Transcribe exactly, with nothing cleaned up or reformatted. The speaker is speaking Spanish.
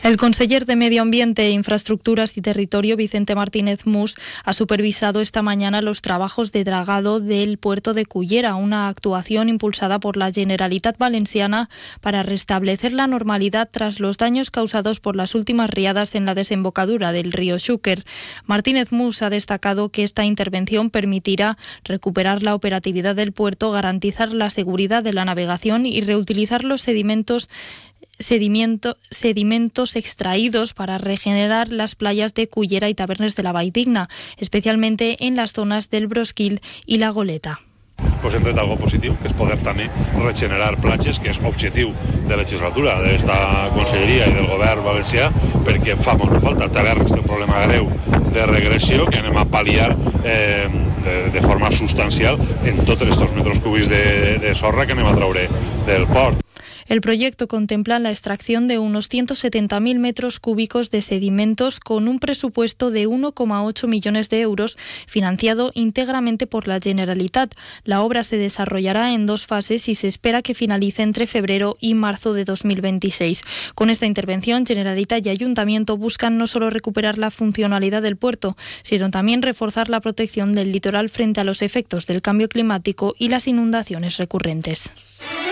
El conseller de Medio Ambiente, Infraestructuras y Territorio, Vicente Martínez Mus, ha supervisado esta mañana los trabajos de dragado del puerto de Cullera, una actuación impulsada por la Generalitat Valenciana para restablecer la normalidad tras los daños causados por las últimas riadas en la desembocadura del río Xúquer. Martínez Mus ha destacado que esta intervención permitirá recuperar la operatividad del puerto, garantizar la seguridad de la navegación y reutilizar los sedimentos Sedimento, sedimentos extraídos para regenerar las playas de Cullera y Tavernes de la Valldigna, especialmente en las zonas del Brosquil i la Goleta. Pues hem tret algo positiu, que és poder també regenerar platges, que és objectiu de legislatura d'esta conselleria i del govern valencià, perquè fa molta falta. Tavernes té un problema greu de regressió que anem a pal·liar eh, de, de forma substancial en tots aquests metres cúbics de, de sorra que anem a treure del port. El proyecto contempla la extracción de unos ciento setenta mil metros cúbicos de sedimentos con un presupuesto de uno coma ocho millones de euros, financiado íntegramente por la Generalitat. La obra se desarrollará en dos fases y se espera que finalice entre febrero y marzo de dos mil veintiséis. Con esta intervención, Generalitat y Ayuntamiento buscan no solo recuperar la funcionalidad del puerto, sino también reforzar la protección del litoral frente a los efectos del cambio climático y las inundaciones recurrentes.